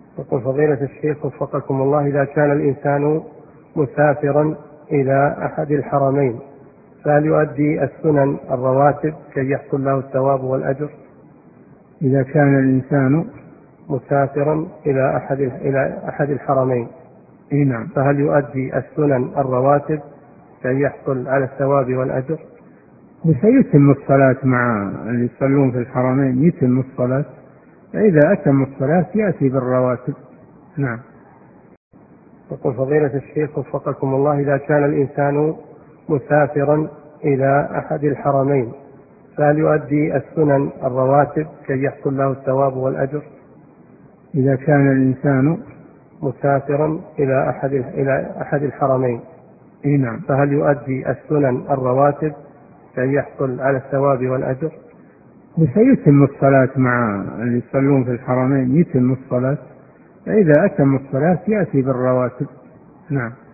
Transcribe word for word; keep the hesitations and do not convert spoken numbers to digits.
يقول فضيلة الشيخ وفقكم الله، إذا كان الإنسان مسافرا إلى أحد الحرمين فهل يؤدي السنن الرواتب كي يحصل له الثواب والأجر؟ إذا كان الإنسان مسافرا إلى أحد إلى أحد الحرمين إيه نعم، فهل يؤدي السنن الرواتب كي يحصل على الثواب والأجر؟ سيتم الصلاة مع اللي يصلون في الحرمين، يتم الصلاة، فإذا أتم الصلاة يأتي بالرواتب. نعم. يقول فضيلة الشيخ وفقكم الله، إذا كان الإنسان مسافرا إلى أحد الحرمين فهل يؤدي السنن الرواتب كي يحصل له الثواب والأجر؟ إذا كان الإنسان مسافرا إلى أحد إلى أحد الحرمين إيه نعم، فهل يؤدي السنن الرواتب كي يحصل على الثواب والأجر؟ سيتم الصلاة مع اللي يصلون في الحرمين، يتم الصلاة، فإذا أتم الصلاة يأتي بالرواتب. نعم.